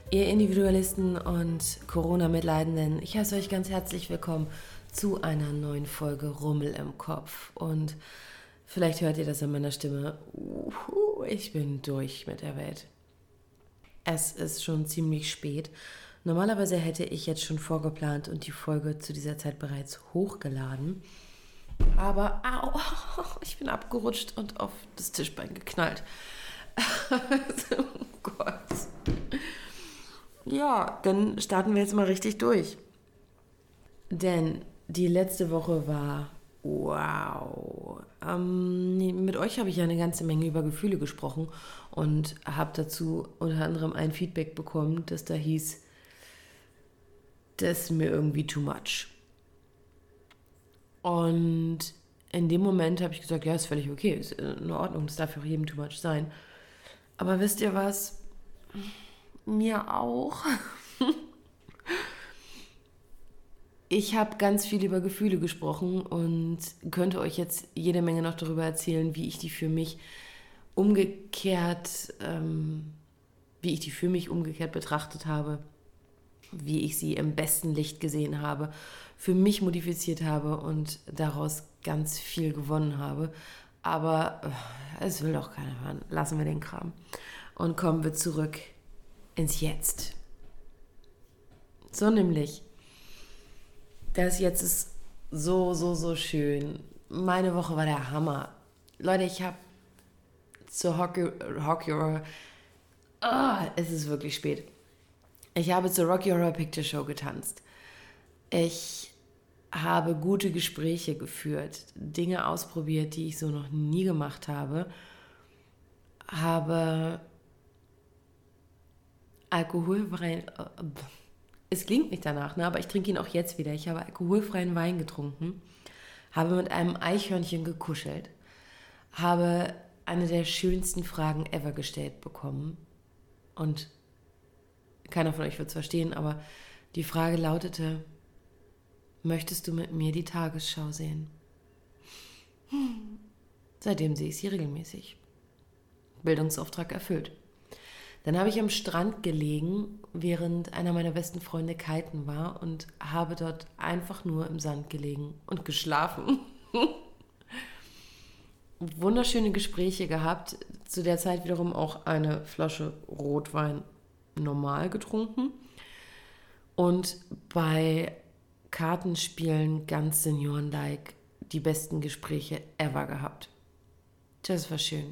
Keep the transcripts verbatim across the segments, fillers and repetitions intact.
Ihr Individualisten und Corona-Mitleidenden, ich heiße euch ganz herzlich willkommen zu einer neuen Folge Rummel im Kopf. Und vielleicht hört ihr das an meiner Stimme. Uhu, ich bin durch mit der Welt. Es ist schon ziemlich spät. Normalerweise hätte ich jetzt schon vorgeplant und die Folge zu dieser Zeit bereits hochgeladen. Aber, au, ich bin abgerutscht und auf das Tischbein geknallt. Oh Gott. Ja, dann starten wir jetzt mal richtig durch. Denn die letzte Woche war wow. Ähm, mit euch habe ich ja eine ganze Menge über Gefühle gesprochen und habe dazu unter anderem ein Feedback bekommen, das da hieß, das ist mir irgendwie too much. Und in dem Moment habe ich gesagt, ja, ist völlig okay, ist in Ordnung, das darf ja auch jedem too much sein. Aber wisst ihr was? Mir auch. Ich habe ganz viel über Gefühle gesprochen und könnte euch jetzt jede Menge noch darüber erzählen, wie ich die für mich umgekehrt, ähm, wie ich die für mich umgekehrt betrachtet habe, wie ich sie im besten Licht gesehen habe, für mich modifiziert habe und daraus ganz viel gewonnen habe. Aber äh, es will doch keiner hören. Lassen wir den Kram. Und kommen wir zurück ins Jetzt. So nämlich, das Jetzt ist so, so, so schön. Meine Woche war der Hammer. Leute, ich habe zur Hockey, Hockey Horror, ah, es ist wirklich spät. Ich habe zur Rocky Horror Picture Show getanzt. Ich habe gute Gespräche geführt, Dinge ausprobiert, die ich so noch nie gemacht habe, habe alkoholfreien, es klingt nicht danach, ne, aber ich trinke ihn auch jetzt wieder. Ich habe alkoholfreien Wein getrunken, habe mit einem Eichhörnchen gekuschelt, habe eine der schönsten Fragen ever gestellt bekommen und keiner von euch wird es verstehen, aber die Frage lautete, möchtest du mit mir die Tagesschau sehen? Hm. Seitdem sehe ich sie regelmäßig. Bildungsauftrag erfüllt. Dann habe ich am Strand gelegen, während einer meiner besten Freunde kiten war und habe dort einfach nur im Sand gelegen und geschlafen. Wunderschöne Gespräche gehabt, zu der Zeit wiederum auch eine Flasche Rotwein normal getrunken und bei Kartenspielen ganz Senioren-like die besten Gespräche ever gehabt. Das war schön.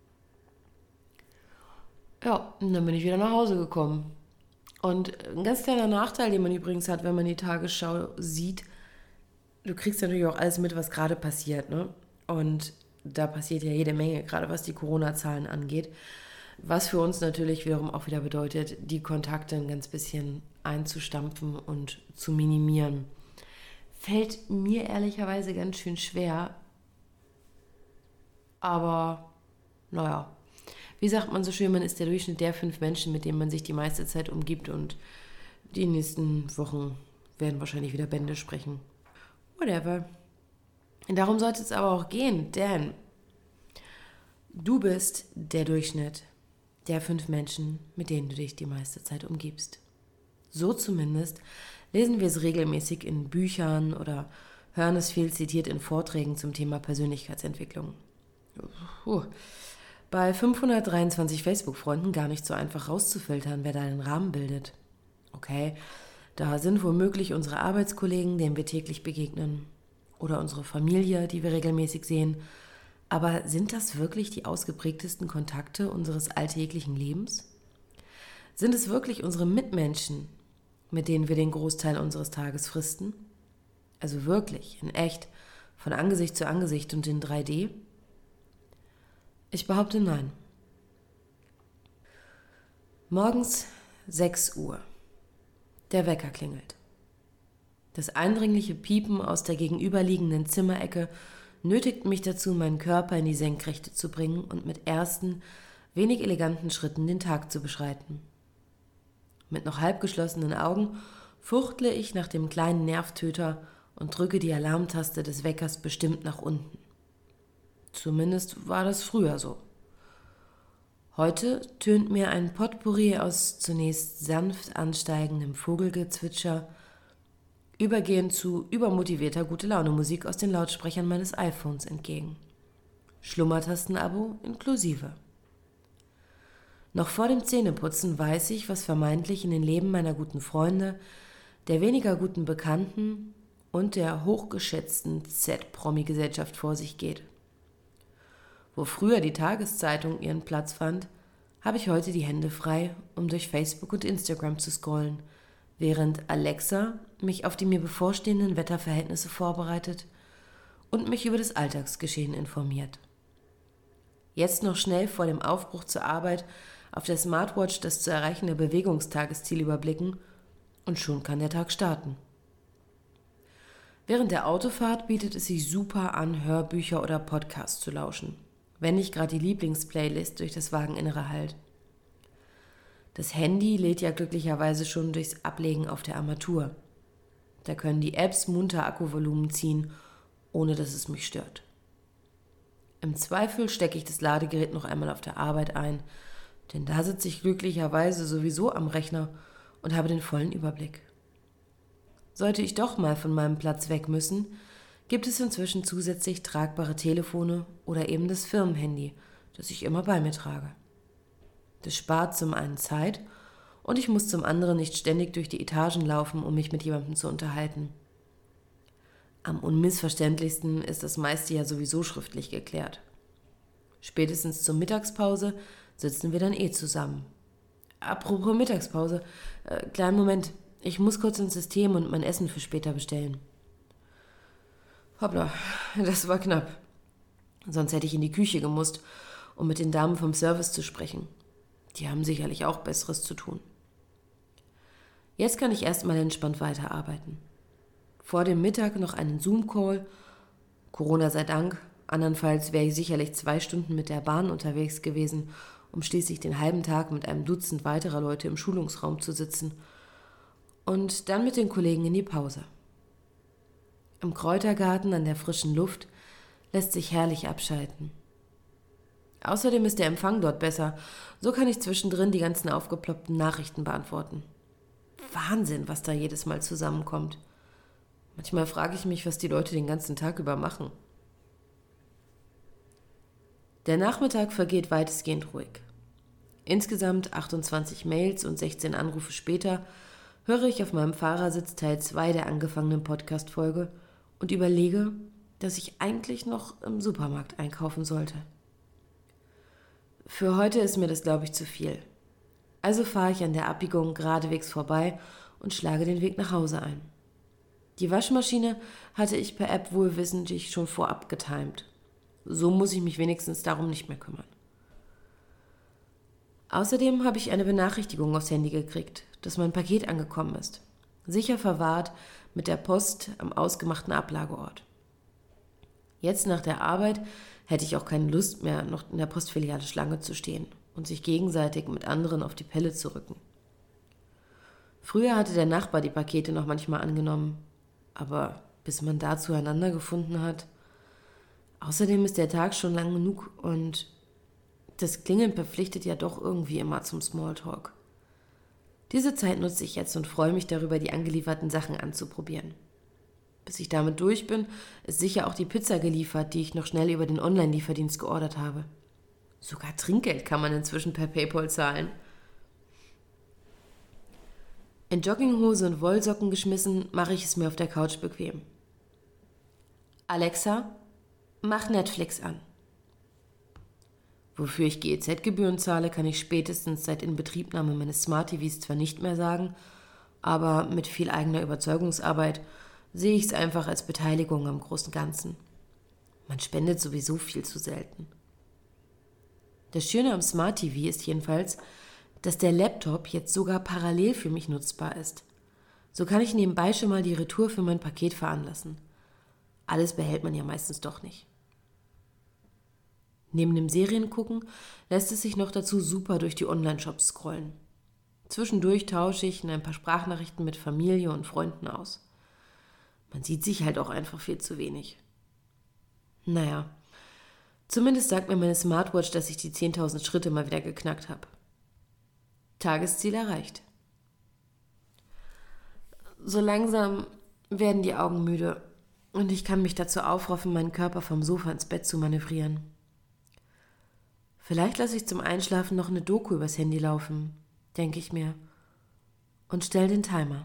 Ja, und dann bin ich wieder nach Hause gekommen. Und ein ganz kleiner Nachteil, den man übrigens hat, wenn man die Tagesschau sieht, du kriegst natürlich auch alles mit, was gerade passiert, ne? Und da passiert ja jede Menge, gerade was die Corona-Zahlen angeht. Was für uns natürlich wiederum auch wieder bedeutet, die Kontakte ein ganz bisschen einzustampfen und zu minimieren. Fällt mir ehrlicherweise ganz schön schwer. Aber, naja. Wie sagt man so schön, man ist der Durchschnitt der fünf Menschen, mit denen man sich die meiste Zeit umgibt und die nächsten Wochen werden wahrscheinlich wieder Bände sprechen. Whatever. Darum sollte es aber auch gehen, denn du bist der Durchschnitt der fünf Menschen, mit denen du dich die meiste Zeit umgibst. So zumindest lesen wir es regelmäßig in Büchern oder hören es viel zitiert in Vorträgen zum Thema Persönlichkeitsentwicklung. Puh. Bei fünfhundertdreiundzwanzig Facebook-Freunden gar nicht so einfach rauszufiltern, wer da den Rahmen bildet. Okay, da sind womöglich unsere Arbeitskollegen, denen wir täglich begegnen, oder unsere Familie, die wir regelmäßig sehen. Aber sind das wirklich die ausgeprägtesten Kontakte unseres alltäglichen Lebens? Sind es wirklich unsere Mitmenschen, mit denen wir den Großteil unseres Tages fristen? Also wirklich, in echt, von Angesicht zu Angesicht und in drei D? Ich behaupte nein. Morgens sechs Uhr. Der Wecker klingelt. Das eindringliche Piepen aus der gegenüberliegenden Zimmerecke nötigt mich dazu, meinen Körper in die Senkrechte zu bringen und mit ersten, wenig eleganten Schritten den Tag zu beschreiten. Mit noch halb geschlossenen Augen fuchtle ich nach dem kleinen Nervtöter und drücke die Alarmtaste des Weckers bestimmt nach unten. Zumindest war das früher so. Heute tönt mir ein Potpourri aus zunächst sanft ansteigendem Vogelgezwitscher, übergehend zu übermotivierter Gute-Laune-Musik aus den Lautsprechern meines iPhones entgegen. Schlummertastenabo inklusive. Noch vor dem Zähneputzen weiß ich, was vermeintlich in den Leben meiner guten Freunde, der weniger guten Bekannten und der hochgeschätzten Z-Promi-Gesellschaft vor sich geht. Wo früher die Tageszeitung ihren Platz fand, habe ich heute die Hände frei, um durch Facebook und Instagram zu scrollen, während Alexa mich auf die mir bevorstehenden Wetterverhältnisse vorbereitet und mich über das Alltagsgeschehen informiert. Jetzt noch schnell vor dem Aufbruch zur Arbeit auf der Smartwatch das zu erreichende Bewegungstagesziel überblicken und schon kann der Tag starten. Während der Autofahrt bietet es sich super an, Hörbücher oder Podcasts zu lauschen, wenn nicht gerade die Lieblingsplaylist durch das Wageninnere hallt. Das Handy lädt ja glücklicherweise schon durchs Ablegen auf der Armatur. Da können die Apps munter Akkuvolumen ziehen, ohne dass es mich stört. Im Zweifel stecke ich das Ladegerät noch einmal auf der Arbeit ein, denn da sitze ich glücklicherweise sowieso am Rechner und habe den vollen Überblick. Sollte ich doch mal von meinem Platz weg müssen, gibt es inzwischen zusätzlich tragbare Telefone oder eben das Firmenhandy, das ich immer bei mir trage. Das spart zum einen Zeit und ich muss zum anderen nicht ständig durch die Etagen laufen, um mich mit jemandem zu unterhalten. Am unmissverständlichsten ist das meiste ja sowieso schriftlich geklärt. Spätestens zur Mittagspause sitzen wir dann eh zusammen. Apropos Mittagspause, äh, kleinen Moment, ich muss kurz ins System und mein Essen für später bestellen. Hoppla, das war knapp. Sonst hätte ich in die Küche gemusst, um mit den Damen vom Service zu sprechen. Die haben sicherlich auch Besseres zu tun. Jetzt kann ich erstmal entspannt weiterarbeiten. Vor dem Mittag noch einen Zoom-Call. Corona sei Dank, andernfalls wäre ich sicherlich zwei Stunden mit der Bahn unterwegs gewesen, um schließlich den halben Tag mit einem Dutzend weiterer Leute im Schulungsraum zu sitzen. Und dann mit den Kollegen in die Pause. Im Kräutergarten an der frischen Luft lässt sich herrlich abschalten. Außerdem ist der Empfang dort besser, so kann ich zwischendrin die ganzen aufgeploppten Nachrichten beantworten. Wahnsinn, was da jedes Mal zusammenkommt. Manchmal frage ich mich, was die Leute den ganzen Tag über machen. Der Nachmittag vergeht weitestgehend ruhig. Insgesamt achtundzwanzig Mails und sechzehn Anrufe später höre ich auf meinem Fahrersitz Teil zwei der angefangenen Podcast-Folge und überlege, dass ich eigentlich noch im Supermarkt einkaufen sollte. Für heute ist mir das, glaube ich, zu viel. Also fahre ich an der Abbiegung geradewegs vorbei und schlage den Weg nach Hause ein. Die Waschmaschine hatte ich per App wohlwissentlich schon vorab getimt. So muss ich mich wenigstens darum nicht mehr kümmern. Außerdem habe ich eine Benachrichtigung aufs Handy gekriegt, dass mein Paket angekommen ist. Sicher verwahrt mit der Post am ausgemachten Ablageort. Jetzt nach der Arbeit hätte ich auch keine Lust mehr, noch in der Postfiliale Schlange zu stehen und sich gegenseitig mit anderen auf die Pelle zu rücken. Früher hatte der Nachbar die Pakete noch manchmal angenommen, aber bis man da zueinander gefunden hat. Außerdem ist der Tag schon lang genug und das Klingeln verpflichtet ja doch irgendwie immer zum Smalltalk. Diese Zeit nutze ich jetzt und freue mich darüber, die angelieferten Sachen anzuprobieren. Bis ich damit durch bin, ist sicher auch die Pizza geliefert, die ich noch schnell über den Online-Lieferdienst geordert habe. Sogar Trinkgeld kann man inzwischen per PayPal zahlen. In Jogginghose und Wollsocken geschmissen, mache ich es mir auf der Couch bequem. Alexa, mach Netflix an. Wofür ich G E Z-Gebühren zahle, kann ich spätestens seit Inbetriebnahme meines Smart T Vs zwar nicht mehr sagen, aber mit viel eigener Überzeugungsarbeit sehe ich es einfach als Beteiligung am großen Ganzen. Man spendet sowieso viel zu selten. Das Schöne am Smart T V ist jedenfalls, dass der Laptop jetzt sogar parallel für mich nutzbar ist. So kann ich nebenbei schon mal die Retour für mein Paket veranlassen. Alles behält man ja meistens doch nicht. Neben dem Seriengucken lässt es sich noch dazu super durch die Online-Shops scrollen. Zwischendurch tausche ich in ein paar Sprachnachrichten mit Familie und Freunden aus. Man sieht sich halt auch einfach viel zu wenig. Naja, Zumindest sagt mir meine Smartwatch, dass ich die zehntausend Schritte mal wieder geknackt habe. Tagesziel erreicht. So langsam werden die Augen müde und ich kann mich dazu aufraffen, meinen Körper vom Sofa ins Bett zu manövrieren. Vielleicht lasse ich zum Einschlafen noch eine Doku übers Handy laufen, denke ich mir, und stelle den Timer.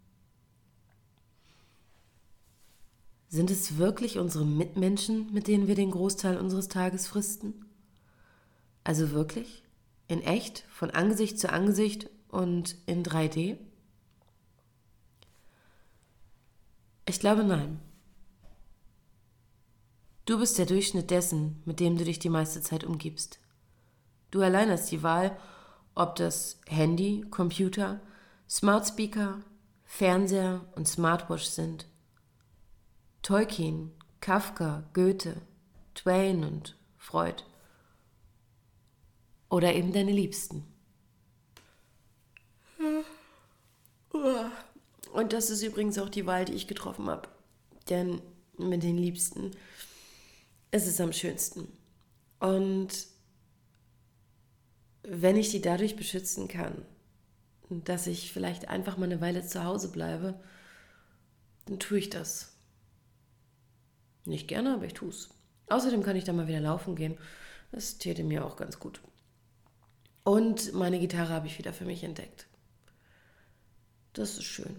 Sind es wirklich unsere Mitmenschen, mit denen wir den Großteil unseres Tages fristen? Also wirklich? In echt? Von Angesicht zu Angesicht und in drei D? Ich glaube nein. Du bist der Durchschnitt dessen, mit dem du dich die meiste Zeit umgibst. Du allein hast die Wahl, ob das Handy, Computer, Smart Speaker, Fernseher und Smartwatch sind. Tolkien, Kafka, Goethe, Twain und Freud. Oder eben deine Liebsten. Und das ist übrigens auch die Wahl, die ich getroffen habe. Denn mit den Liebsten ist es am schönsten. Und wenn ich die dadurch beschützen kann, dass ich vielleicht einfach mal eine Weile zu Hause bleibe, dann tue ich das. Nicht gerne, aber ich tue es. Außerdem kann ich dann mal wieder laufen gehen. Das täte mir auch ganz gut. Und meine Gitarre habe ich wieder für mich entdeckt. Das ist schön.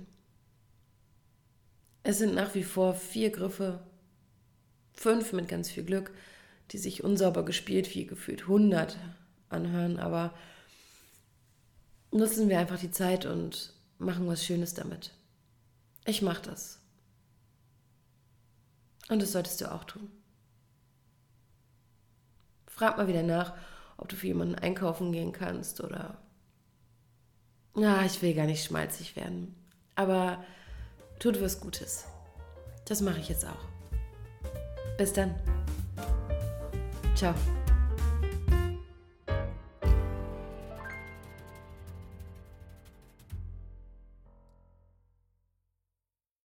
Es sind nach wie vor vier Griffe, fünf mit ganz viel Glück, die sich unsauber gespielt wie gefühlt hundert anhören, aber nutzen wir einfach die Zeit und machen was Schönes damit. Ich mache das. Und das solltest du auch tun. Frag mal wieder nach, ob du für jemanden einkaufen gehen kannst oder... Na, ich will gar nicht schmalzig werden. Aber tut was Gutes. Das mache ich jetzt auch. Bis dann. Ciao.